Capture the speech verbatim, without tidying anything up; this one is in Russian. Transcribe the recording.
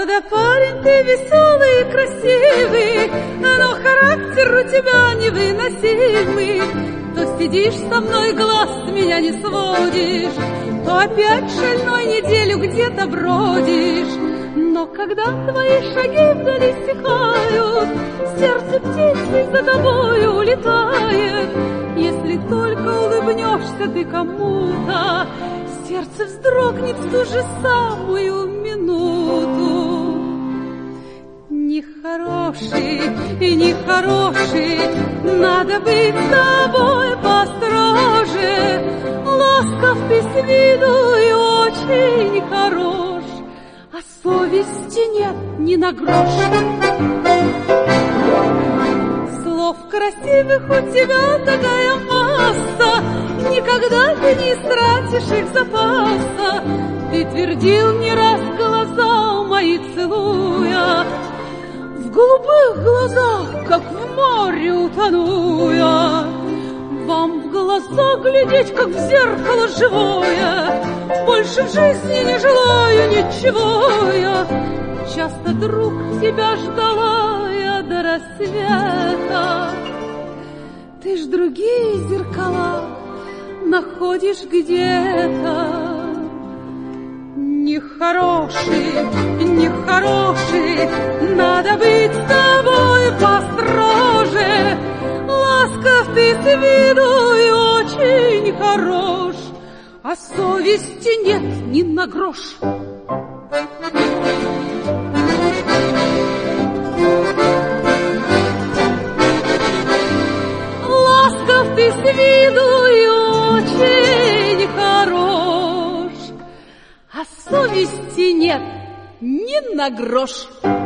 Правда, парень, ты веселый и красивый, но характер у тебя невыносимый. То сидишь со мной, глаз с меня не сводишь, то опять шальной неделю где-то бродишь. Но когда твои шаги вдали стихают, сердце птицей за тобою улетает. Если только улыбнешься ты кому-то, сердце вздрогнет в ту же самую минуту. Нехороший и нехороший, надо быть с тобой построже. Ласков ты с виду и очень хорош, а совести нет ни на грош. Слов красивых у тебя такая масса, никогда ты не истратишь их запаса. Ты твердил не раз, глаза мои целуя, в голубых глазах, как в море утону я. Вам в глаза глядеть, как в зеркало живое, больше в жизни не желаю ничего я. Часто, друг, тебя ждала я до рассвета. Ты ж другие зеркала находишь где-то. Нехороший, нехороший, надо быть с тобой построже. Ласков ты с виду и очень хорош, а совести нет ни на грош. Ласков ты с виду и очень хорош, а совести нет ни на грош.